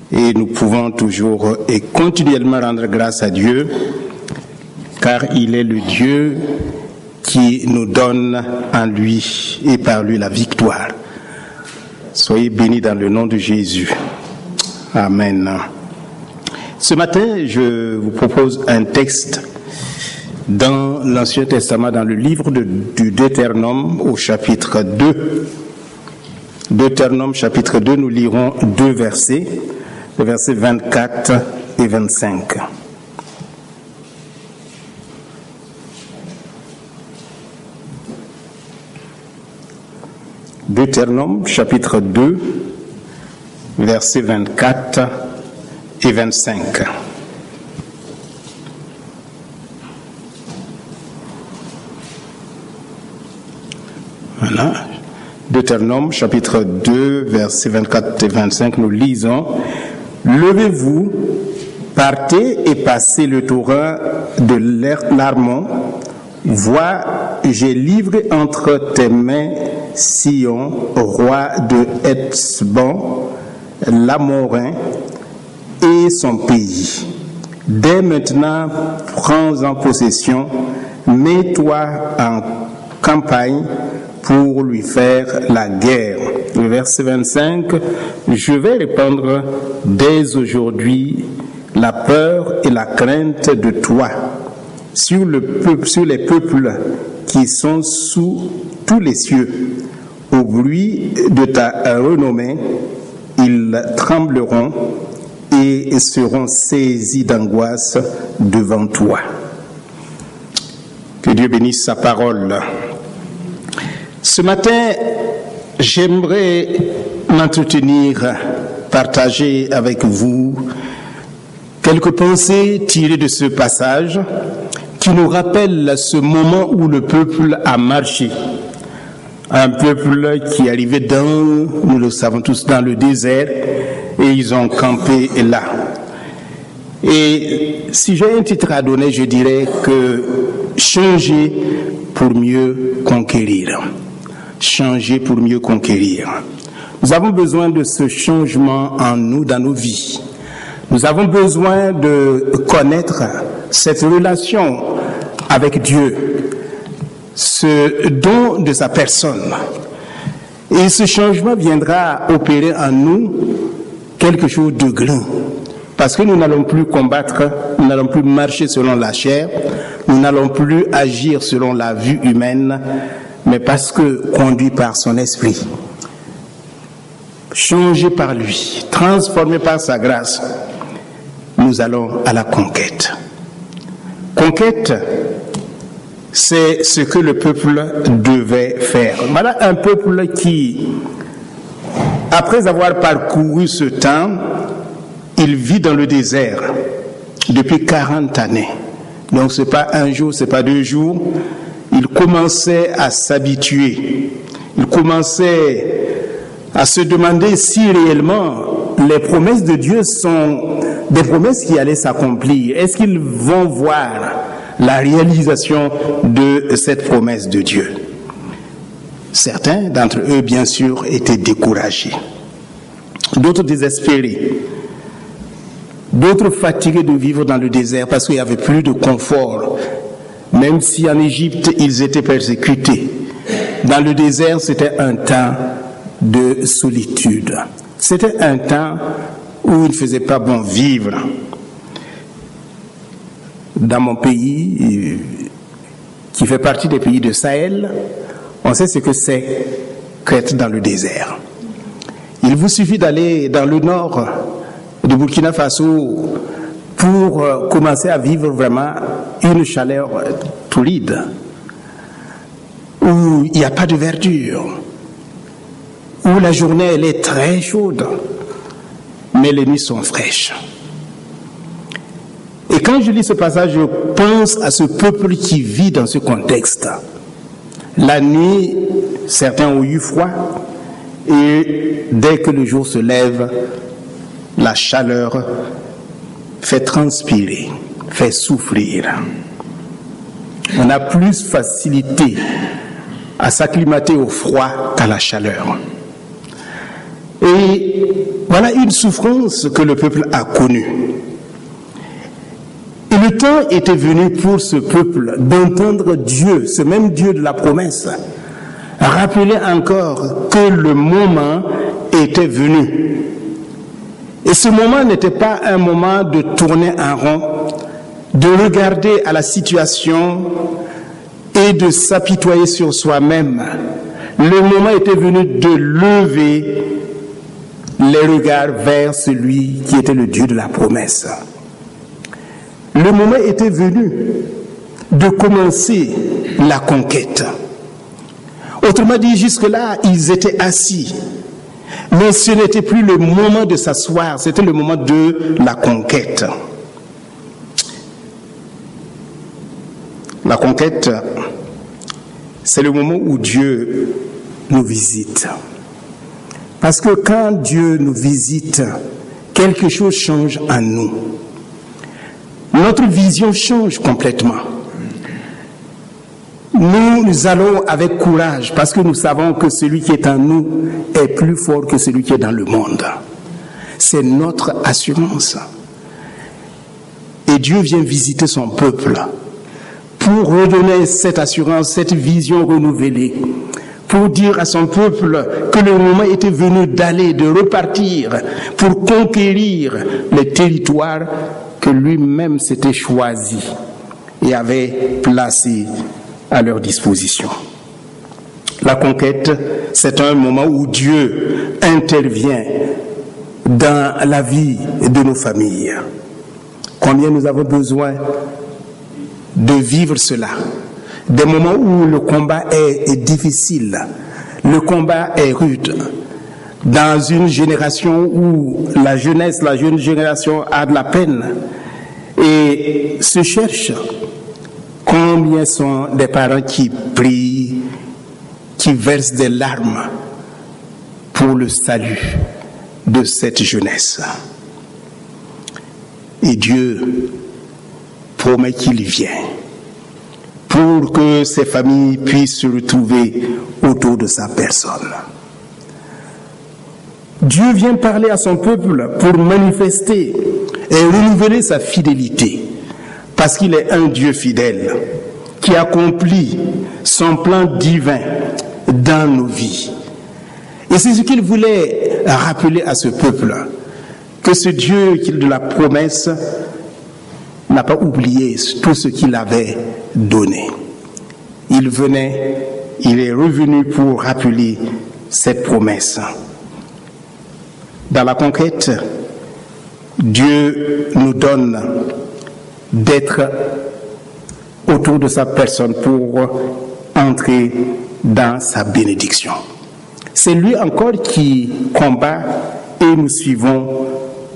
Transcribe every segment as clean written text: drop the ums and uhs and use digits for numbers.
Et nous pouvons toujours et continuellement rendre grâce à Dieu, car il est le Dieu qui nous donne en lui et par lui la victoire. Soyez bénis dans le nom de Jésus. Amen. Ce matin, je vous propose un texte dans l'Ancien Testament, dans le livre du Deutéronome au chapitre 2. Deutéronome chapitre 2, nous lirons 2 versets, les versets 24 et 25. Deutéronome chapitre 2, versets 24 et 25. Voilà. Deutéronome chapitre 2, versets 24 et 25, nous lisons: Levez-vous, partez et passez le torrent de l'Arnon. Vois, j'ai livré entre tes mains Sion, roi de Hesbon, l'Amorin, et son pays. Dès maintenant, prends-en possession, mets-toi en campagne pour lui faire la guerre. Le verset 25, je vais répandre dès aujourd'hui la peur et la crainte de toi sur les peuples qui sont sous tous les cieux. Au bruit de ta renommée, ils trembleront et seront saisis d'angoisse devant toi. Que Dieu bénisse sa parole. Ce matin, j'aimerais m'entretenir, partager avec vous quelques pensées tirées de ce passage qui nous rappelle ce moment où le peuple a marché. Un peuple qui arrivait nous le savons tous, dans le désert, et ils ont campé là. Et si j'ai un titre à donner, je dirais que changer pour mieux conquérir. Changer pour mieux conquérir. Nous avons besoin de ce changement en nous, dans nos vies. Nous avons besoin de connaître cette relation avec Dieu, ce don de sa personne. Et ce changement viendra opérer en nous quelque chose de grand. Parce que nous n'allons plus combattre, nous n'allons plus marcher selon la chair, nous n'allons plus agir selon la vue humaine, mais parce que conduit par son esprit, changé par lui, transformé par sa grâce, nous allons à la conquête. Conquête, c'est ce que le peuple devait faire. Voilà un peuple qui, après avoir parcouru ce temps, il vit dans le désert depuis 40 années. Donc c'est pas un jour, c'est pas 2 jours. Il commençait à s'habituer. Il commençait à se demander si réellement les promesses de Dieu sont des promesses qui allaient s'accomplir. Est-ce qu'ils vont voir la réalisation de cette promesse de Dieu? Certains d'entre eux, bien sûr, étaient découragés. D'autres désespérés. D'autres fatigués de vivre dans le désert parce qu'il n'y avait plus de confort. Même si en Égypte, ils étaient persécutés. Dans le désert, c'était un temps de solitude. C'était un temps où il ne faisait pas bon vivre. Dans mon pays, qui fait partie des pays de Sahel, on sait ce que c'est qu'être dans le désert. Il vous suffit d'aller dans le nord de Burkina Faso pour commencer à vivre vraiment une chaleur torride, où il n'y a pas de verdure, où la journée elle est très chaude, mais les nuits sont fraîches. Et quand je lis ce passage, je pense à ce peuple qui vit dans ce contexte. La nuit, certains ont eu froid, et dès que le jour se lève, la chaleur fait transpirer, fait souffrir. On a plus facilité à s'acclimater au froid qu'à la chaleur. Et Voilà une souffrance que le peuple a connue. Et le temps était venu pour ce peuple d'entendre Dieu, ce même Dieu de la promesse, rappeler encore que le moment était venu. Et ce moment n'était pas un moment de tourner en rond, de regarder à la situation et de s'apitoyer sur soi-même. Le moment était venu de lever les regards vers celui qui était le Dieu de la promesse. Le moment était venu de commencer la conquête. Autrement dit, jusque-là, ils étaient assis. Mais ce n'était plus le moment de s'asseoir, c'était le moment de la conquête. La conquête, c'est le moment où Dieu nous visite. Parce que quand Dieu nous visite, quelque chose change en nous. Notre vision change complètement. Nous allons avec courage parce que nous savons que celui qui est en nous est plus fort que celui qui est dans le monde. C'est notre assurance. Et Dieu vient visiter son peuple pour redonner cette assurance, cette vision renouvelée, pour dire à son peuple que le moment était venu d'aller, de repartir, pour conquérir les territoires que lui-même s'était choisi et avait placés à leur disposition. La conquête, c'est un moment où Dieu intervient dans la vie de nos familles. Combien nous avons besoin de vivre cela. Des moments où le combat est difficile, le combat est rude. Dans une génération où la jeune génération a de la peine et se cherche. Combien sont des parents qui prient, qui versent des larmes pour le salut de cette jeunesse. Et Dieu promet qu'il vient pour que ces familles puissent se retrouver autour de sa personne. Dieu vient parler à son peuple pour manifester et renouveler sa fidélité. Parce qu'il est un Dieu fidèle qui accomplit son plan divin dans nos vies. Et c'est ce qu'il voulait rappeler à ce peuple, que ce Dieu de la promesse n'a pas oublié tout ce qu'il avait donné. Il est revenu pour rappeler cette promesse. Dans la conquête, Dieu nous donne d'être autour de sa personne pour entrer dans sa bénédiction. C'est lui encore qui combat et nous suivons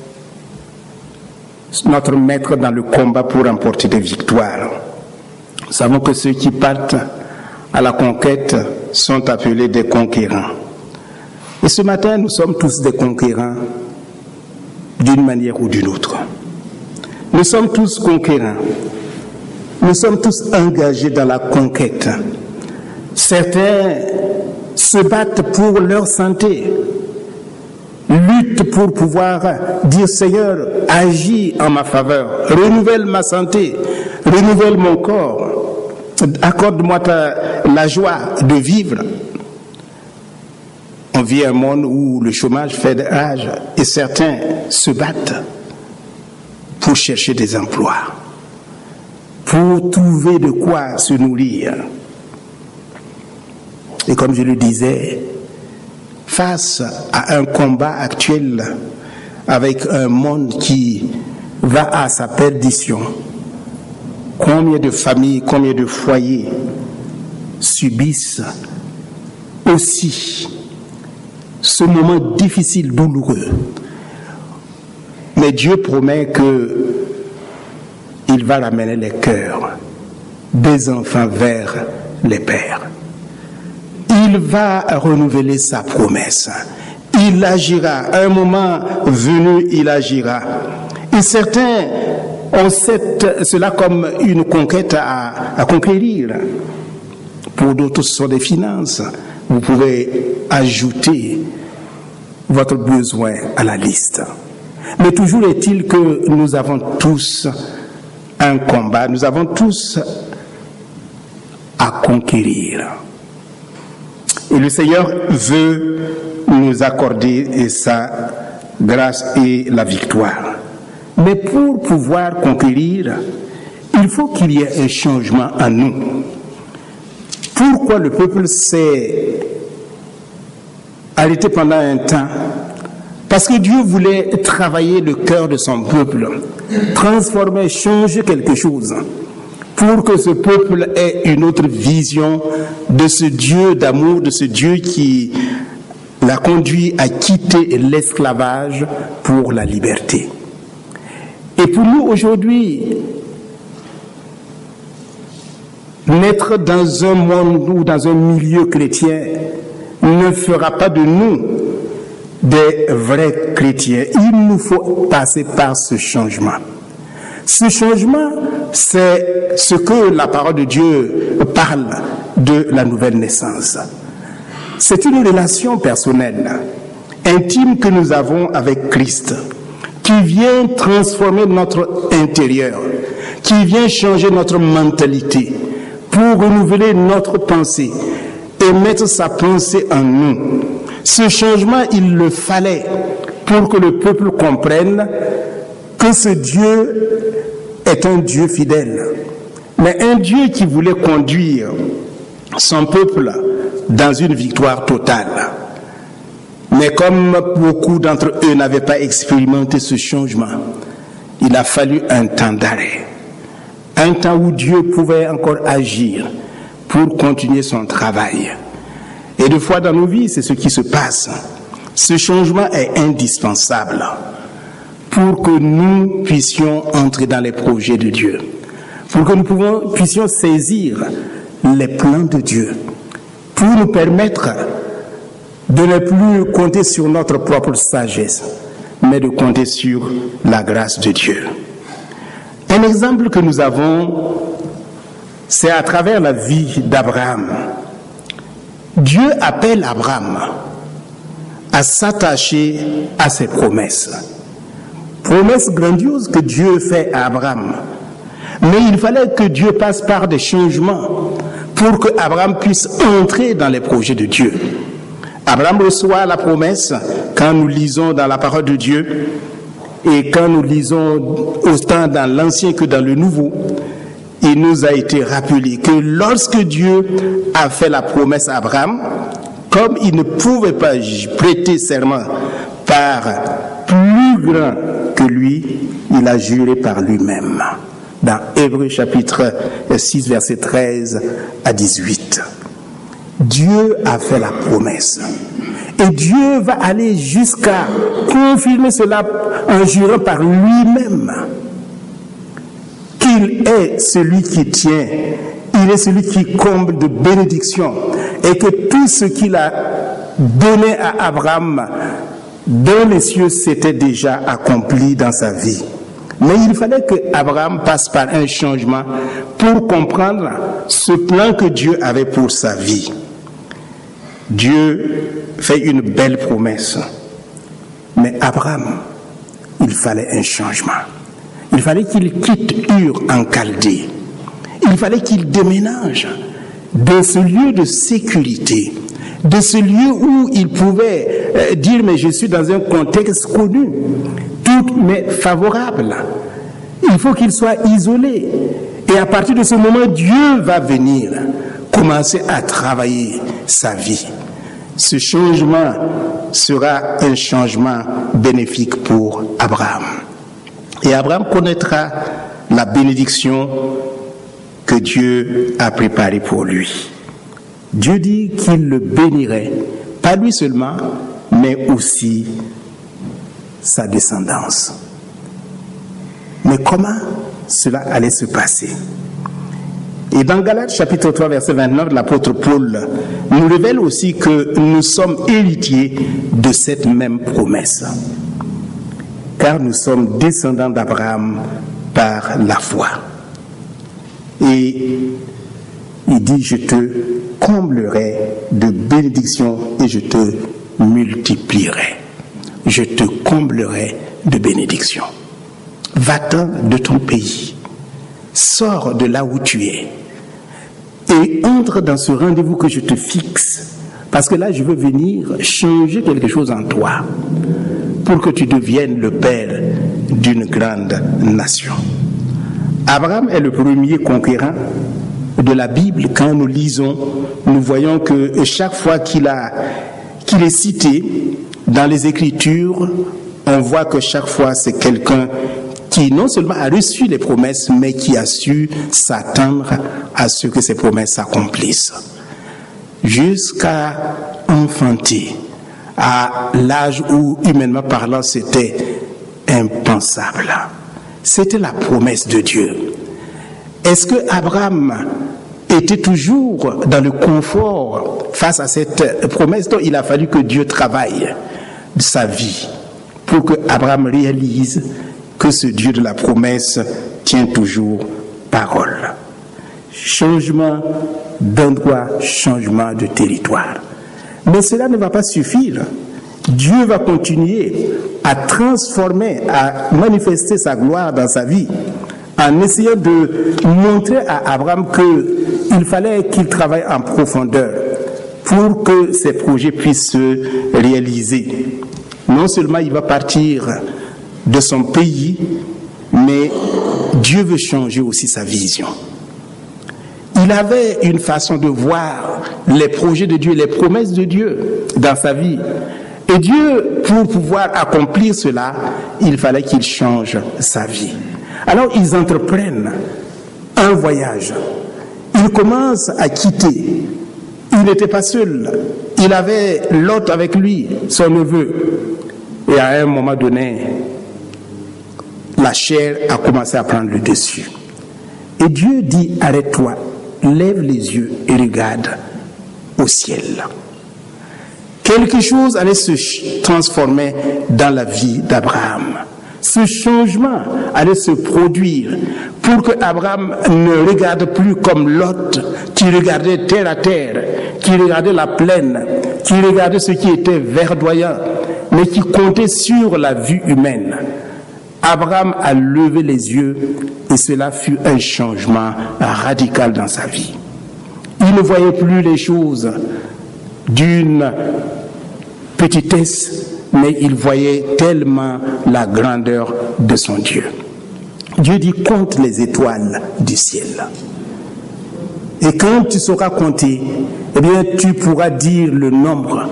notre maître dans le combat pour remporter des victoires. Nous savons que ceux qui partent à la conquête sont appelés des conquérants. Et ce matin, nous sommes tous des conquérants d'une manière ou d'une autre. Nous sommes tous conquérants. Nous sommes tous engagés dans la conquête. Certains se battent pour leur santé, luttent pour pouvoir dire Seigneur, agis en ma faveur, renouvelle ma santé, renouvelle mon corps, accorde-moi la joie de vivre. On vit un monde où le chômage fait de rage et certains se battent pour chercher des emplois, pour trouver de quoi se nourrir. Et comme je le disais, face à un combat actuel avec un monde qui va à sa perdition, combien de familles, combien de foyers subissent aussi ce moment difficile, douloureux. Mais Dieu promet qu'il va ramener les cœurs des enfants vers les pères. Il va renouveler sa promesse. Il agira. À un moment venu, il agira. Et certains ont cela comme une conquête à conquérir. Pour d'autres, ce sont des finances. Vous pouvez ajouter votre besoin à la liste. Mais toujours est-il que nous avons tous un combat, nous avons tous à conquérir. Et le Seigneur veut nous accorder sa grâce et la victoire. Mais pour pouvoir conquérir, il faut qu'il y ait un changement en nous. Pourquoi le peuple s'est arrêté pendant un temps? Parce que Dieu voulait travailler le cœur de son peuple, transformer, changer quelque chose, pour que ce peuple ait une autre vision de ce Dieu d'amour, de ce Dieu qui l'a conduit à quitter l'esclavage pour la liberté. Et pour nous aujourd'hui, naître dans un monde ou dans un milieu chrétien ne fera pas de nous des vrais chrétiens. Il nous faut passer par ce changement. Ce changement, c'est ce que la parole de Dieu parle de la nouvelle naissance. C'est une relation personnelle, intime que nous avons avec Christ, qui vient transformer notre intérieur, qui vient changer notre mentalité, pour renouveler notre pensée et mettre sa pensée en nous. Ce changement, il le fallait pour que le peuple comprenne que ce Dieu est un Dieu fidèle, mais un Dieu qui voulait conduire son peuple dans une victoire totale. Mais comme beaucoup d'entre eux n'avaient pas expérimenté ce changement, il a fallu un temps d'arrêt. Un temps où Dieu pouvait encore agir pour continuer son travail. Et des fois dans nos vies, c'est ce qui se passe. Ce changement est indispensable pour que nous puissions entrer dans les projets de Dieu, pour que nous puissions saisir les plans de Dieu, pour nous permettre de ne plus compter sur notre propre sagesse, mais de compter sur la grâce de Dieu. Un exemple que nous avons, c'est à travers la vie d'Abraham. Dieu appelle Abraham à s'attacher à ses promesses. Promesses grandioses que Dieu fait à Abraham. Mais il fallait que Dieu passe par des changements pour que Abraham puisse entrer dans les projets de Dieu. Abraham reçoit la promesse quand nous lisons dans la parole de Dieu. Et quand nous lisons autant dans l'Ancien que dans le Nouveau, il nous a été rappelé que lorsque Dieu a fait la promesse à Abraham, comme il ne pouvait pas prêter serment par plus grand que lui, il a juré par lui-même. Dans Hébreux chapitre 6, verset 13 à 18. Dieu a fait la promesse. Et Dieu va aller jusqu'à confirmer cela en jurant par lui-même qu'il est celui qui tient, il est celui qui comble de bénédictions et que tout ce qu'il a donné à Abraham dans les cieux s'était déjà accompli dans sa vie. Mais il fallait que Abraham passe par un changement pour comprendre ce plan que Dieu avait pour sa vie. Dieu fait une belle promesse. Mais Abraham, il fallait un changement. Il fallait qu'il quitte Ur en Chaldée. Il fallait qu'il déménage de ce lieu de sécurité, de ce lieu où il pouvait dire « mais je suis dans un contexte connu, tout m'est favorable ». Il faut qu'il soit isolé. Et à partir de ce moment, Dieu va venir commencer à travailler sa vie. Ce changement sera un changement bénéfique pour Abraham. Et Abraham connaîtra la bénédiction que Dieu a préparée pour lui. Dieu dit qu'il le bénirait, pas lui seulement, mais aussi sa descendance. Mais comment cela allait se passer? Et dans Galates chapitre 3 verset 29, l'apôtre Paul nous révèle aussi que nous sommes héritiers de cette même promesse. Car nous sommes descendants d'Abraham par la foi. Et il dit, je te comblerai de bénédictions et je te multiplierai. je te comblerai de bénédictions. Va-t'en de ton pays, sors de là où tu es et entre dans ce rendez-vous que je te fixe, parce que là je veux venir changer quelque chose en toi pour que tu deviennes le père d'une grande nation. Abraham est le premier conquérant de la Bible. Quand nous lisons, nous voyons que chaque fois qu'il est cité dans les Écritures, on voit que chaque fois c'est quelqu'un qui non seulement a reçu les promesses, mais qui a su s'attendre à ce que ces promesses s'accomplissent. Jusqu'à enfanter, à l'âge où, humainement parlant, c'était impensable. C'était la promesse de Dieu. Est-ce que Abraham était toujours dans le confort face à cette promesse? Donc, il a fallu que Dieu travaille sa vie pour que Abraham réalise que ce Dieu de la promesse tient toujours parole. Changement d'endroit, changement de territoire. Mais cela ne va pas suffire. Dieu va continuer à transformer, à manifester sa gloire dans sa vie, en essayant de montrer à Abraham qu'il fallait qu'il travaille en profondeur pour que ses projets puissent se réaliser. Non seulement il va partir de son pays, mais Dieu veut changer aussi sa vision. Il avait une façon de voir les projets de Dieu, les promesses de Dieu dans sa vie. Et Dieu, pour pouvoir accomplir cela, il fallait qu'il change sa vie. Alors ils entreprennent un voyage. Ils commencent à quitter. Il n'était pas seul. Il avait Lot avec lui, son neveu. Et à un moment donné, la chair a commencé à prendre le dessus. Et Dieu dit, arrête-toi, lève les yeux et regarde au ciel. Quelque chose allait se transformer dans la vie d'Abraham. Ce changement allait se produire pour que Abraham ne regarde plus comme Lot, qui regardait terre à terre, qui regardait la plaine, qui regardait ce qui était verdoyant, mais qui comptait sur la vue humaine. Abraham a levé les yeux et cela fut un changement radical dans sa vie. Il ne voyait plus les choses d'une petitesse, mais il voyait tellement la grandeur de son Dieu. Dieu dit, compte les étoiles du ciel. Et quand tu sauras compter, eh bien, tu pourras dire le nombre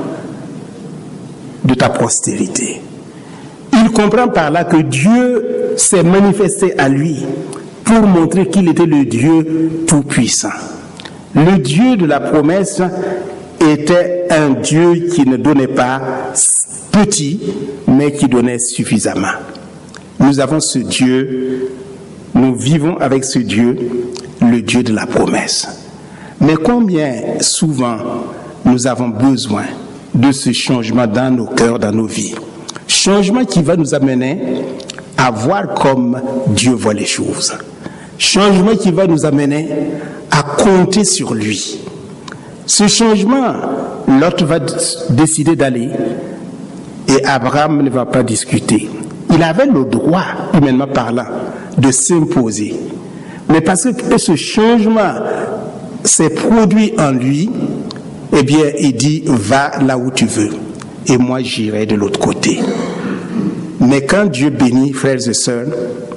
de ta postérité. Il comprend par là que Dieu s'est manifesté à lui pour montrer qu'il était le Dieu tout-puissant. Le Dieu de la promesse était un Dieu qui ne donnait pas petit, mais qui donnait suffisamment. Nous avons ce Dieu, nous vivons avec ce Dieu, le Dieu de la promesse. Mais combien souvent nous avons besoin de ce changement dans nos cœurs, dans nos vies. Changement qui va nous amener à voir comme Dieu voit les choses. Changement qui va nous amener à compter sur lui. Ce changement, Lot va décider d'aller et Abraham ne va pas discuter. Il avait le droit, humainement parlant, de s'imposer. Mais parce que ce changement s'est produit en lui, eh bien, il dit, va là où tu veux. Et moi, j'irai de l'autre côté. Mais quand Dieu bénit, frères et sœurs,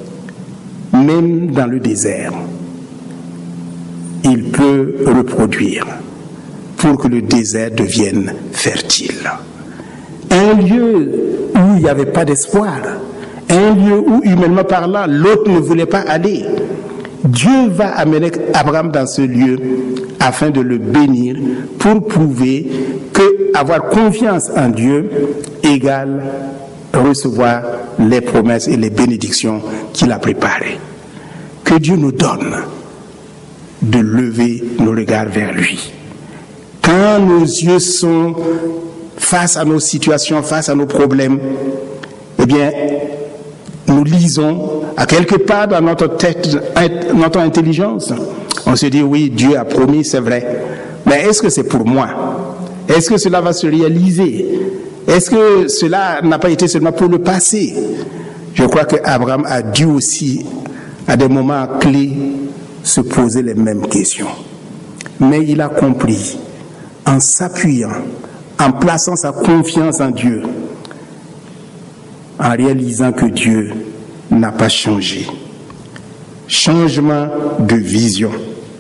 même dans le désert, il peut reproduire pour que le désert devienne fertile. Un lieu où il n'y avait pas d'espoir, un lieu où, humainement parlant, l'autre ne voulait pas aller. Dieu va amener Abraham dans ce lieu afin de le bénir pour prouver que avoir confiance en Dieu égale recevoir les promesses et les bénédictions qu'il a préparées. Que Dieu nous donne de lever nos regards vers lui. Quand nos yeux sont face à nos situations, face à nos problèmes, eh bien, nous lisons à quelque part dans notre tête, notre intelligence, on se dit oui, Dieu a promis, c'est vrai. Mais est-ce que c'est pour moi? Est-ce que cela va se réaliser? Est-ce que cela n'a pas été seulement pour le passé? Je crois qu'Abraham a dû aussi, à des moments clés, se poser les mêmes questions. Mais il a compris, en s'appuyant, en plaçant sa confiance en Dieu, en réalisant que Dieu n'a pas changé. Changement de vision.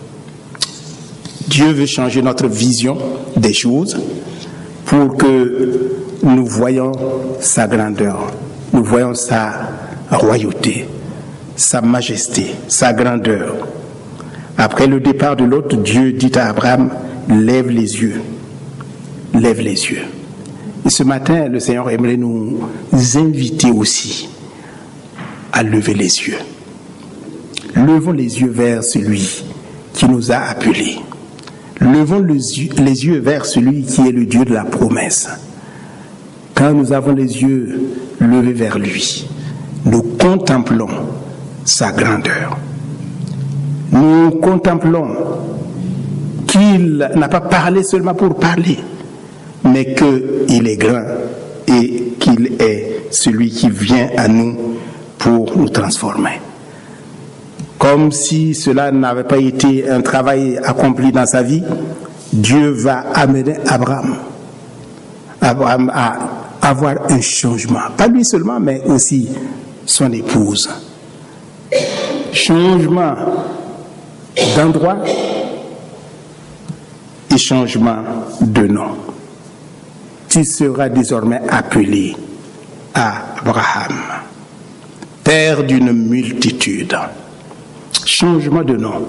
Dieu veut changer notre vision des choses pour que nous voyions sa grandeur, nous voyons sa royauté, sa majesté, sa grandeur. Après le départ de l'autre, Dieu dit à Abraham, lève les yeux, lève les yeux. Et ce matin, le Seigneur aimerait nous inviter aussi à lever les yeux. Levons les yeux vers celui qui nous a appelés. Levons les yeux vers celui qui est le Dieu de la promesse. Quand nous avons les yeux levés vers lui, nous contemplons sa grandeur. Nous contemplons qu'il n'a pas parlé seulement pour parler, mais qu'il est grand et qu'il est celui qui vient à nous pour nous transformer. Comme si cela n'avait pas été un travail accompli dans sa vie, Dieu va amener Abraham à avoir un changement. Pas lui seulement, mais aussi son épouse. Changement d'endroit et changement de nom. Tu seras désormais appelé Abraham, père d'une multitude. Changement de nom.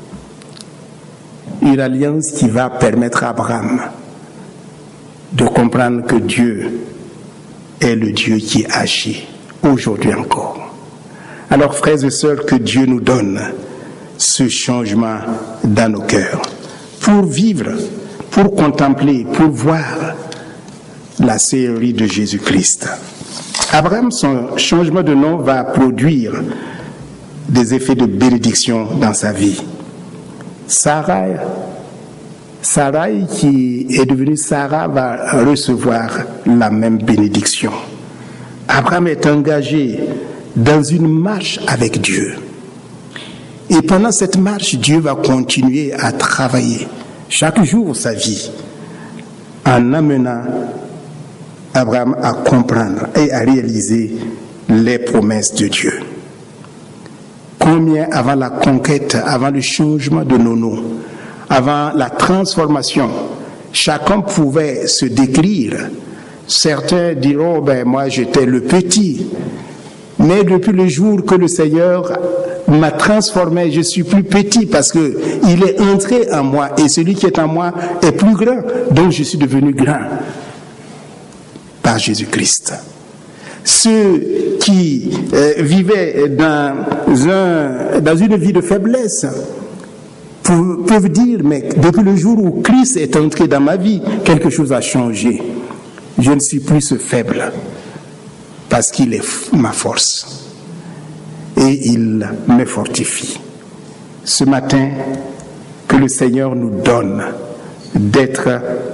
Une alliance qui va permettre à Abraham de comprendre que Dieu est le Dieu qui agit aujourd'hui encore. Alors, frères et sœurs, que Dieu nous donne ce changement dans nos cœurs pour vivre, pour contempler, pour voir la série de Jésus-Christ. Abraham, son changement de nom va produire des effets de bénédiction dans sa vie. Sarai qui est devenue Sarah va recevoir la même bénédiction. Abraham est engagé dans une marche avec Dieu. Et pendant cette marche, Dieu va continuer à travailler chaque jour sa vie en amenant Abraham à comprendre et à réaliser les promesses de Dieu. Combien avant la conquête, avant le changement de nos noms, avant la transformation, chacun pouvait se décrire. Certains diront, moi j'étais le petit. Mais depuis le jour que le Seigneur m'a transformé, je suis plus petit parce que il est entré en moi et celui qui est en moi est plus grand. Donc je suis devenu grand par Jésus-Christ. Ceux qui vivaient dans une vie de faiblesse peuvent dire, mais depuis le jour où Christ est entré dans ma vie, quelque chose a changé. Je ne suis plus ce faible parce qu'il est ma force et il me fortifie. Ce matin, que le Seigneur nous donne d'être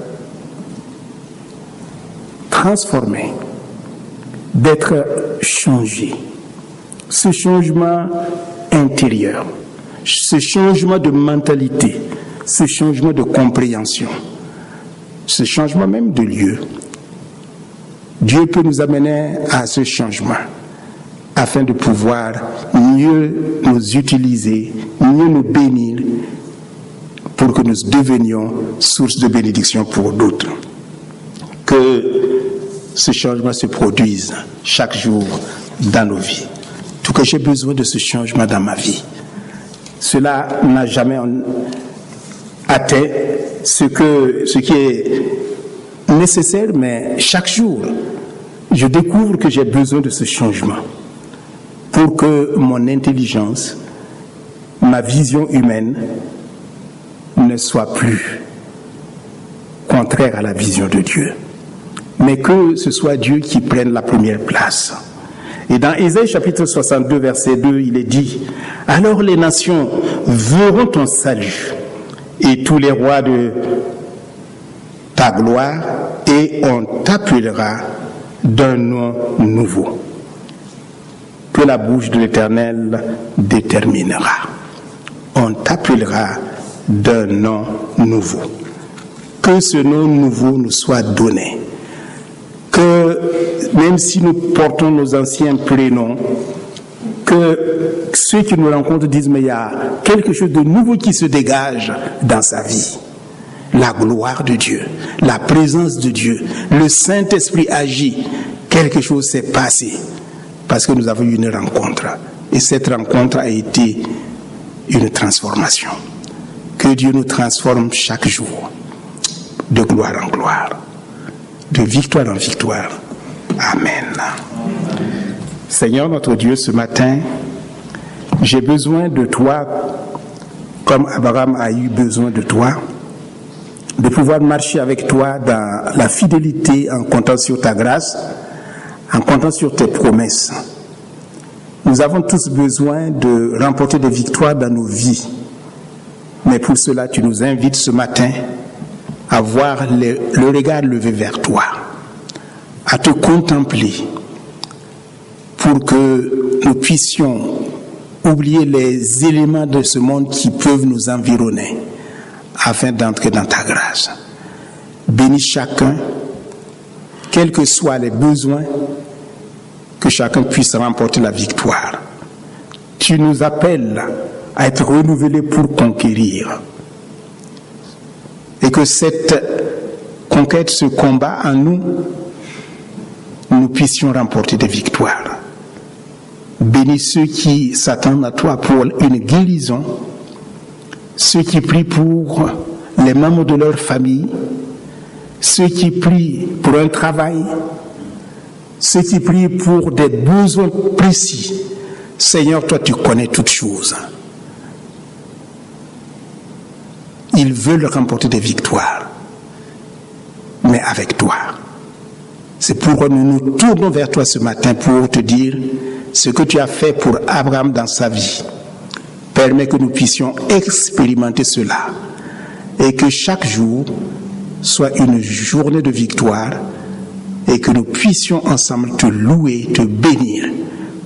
transformés, d'être changé. Ce changement intérieur, ce changement de mentalité, ce changement de compréhension, ce changement même de lieu. Dieu peut nous amener à ce changement afin de pouvoir mieux nous utiliser, mieux nous bénir pour que nous devenions source de bénédiction pour d'autres. Que ce changement se produise chaque jour dans nos vies. Tout que j'ai besoin de ce changement dans ma vie. Cela n'a jamais atteint ce qui est nécessaire, mais chaque jour, je découvre que j'ai besoin de ce changement pour que mon intelligence, ma vision humaine ne soit plus contraire à la vision de Dieu, mais que ce soit Dieu qui prenne la première place. Et dans Ésaïe chapitre 62, verset 2, il est dit, « Alors les nations verront ton salut, et tous les rois de ta gloire et on t'appellera d'un nom nouveau que la bouche de l'Éternel déterminera. On t'appellera d'un nom nouveau. Que ce nom nouveau nous soit donné. Que même si nous portons nos anciens prénoms, que ceux qui nous rencontrent disent mais il y a quelque chose de nouveau qui se dégage dans sa vie. La gloire de Dieu, la présence de Dieu, le Saint-Esprit agit. Quelque chose s'est passé parce que nous avons eu une rencontre. Et cette rencontre a été une transformation. Que Dieu nous transforme chaque jour, de gloire en gloire, de victoire en victoire. Amen. Seigneur notre Dieu, ce matin, j'ai besoin de toi, comme Abraham a eu besoin de toi, de pouvoir marcher avec toi dans la fidélité en comptant sur ta grâce, en comptant sur tes promesses. Nous avons tous besoin de remporter des victoires dans nos vies. Mais pour cela, tu nous invites ce matin à voir le regard levé vers toi, à te contempler, pour que nous puissions oublier les éléments de ce monde qui peuvent nous environner, afin d'entrer dans ta grâce. Bénis chacun, quels que soient les besoins, que chacun puisse remporter la victoire. Tu nous appelles à être renouvelés pour conquérir. Et que cette conquête, ce combat en nous, nous puissions remporter des victoires. Bénis ceux qui s'attendent à toi pour une guérison, ceux qui prient pour les membres de leur famille, ceux qui prient pour un travail, ceux qui prient pour des besoins précis. Seigneur, toi tu connais toutes choses. Ils veulent remporter des victoires, mais avec toi. C'est pourquoi nous nous tournons vers toi ce matin pour te dire ce que tu as fait pour Abraham dans sa vie. Permets que nous puissions expérimenter cela et que chaque jour soit une journée de victoire et que nous puissions ensemble te louer, te bénir